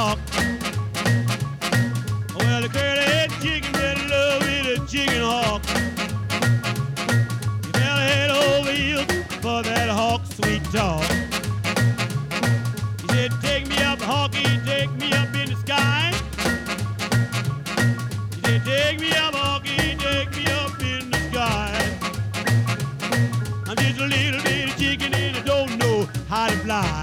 hawk. Well, the curly-head chicken fell in love with a chicken hawk. He fell head over heels for that hawk's sweet talk. He said, take me up, hawky, take me up in the sky. He said, take me up, hawky, take me up in the sky. I'm just a little bitty chicken and I don't know how to fly.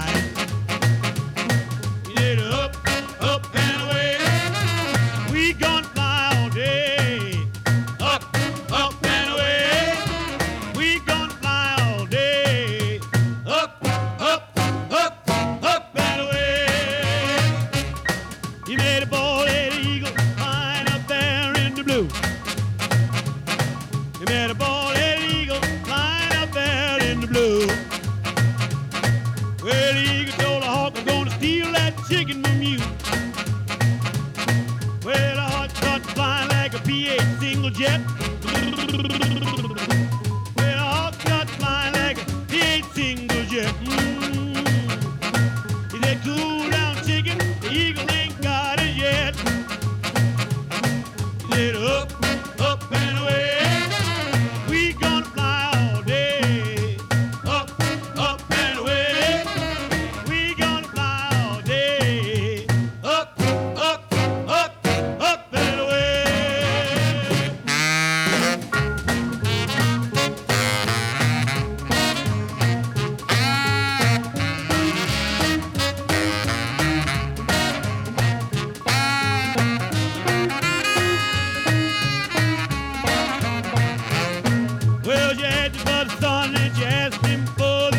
He said, up, up and away. We gonna fly all day. Up, up and away. We gonna fly all day. Up, up, up, up and away. He made a bald-headed eagle flying up there in the blue. He made a bald-headed eagle flying up there in the blue. Well, the eagle told the hawk, I'm gonna steal that chicken from you. Well, the hawk started flying like a P-8 single jet. Well, the hawk started flying like a P-8 single jet. He said, cool down, chicken, the eagle ain't got it yet. He said, up, up and away. We gonna fly all day. Up, up and away. We gonna fly all day. Up, up, up, up and away. Well, you had your brother son and you asked him for the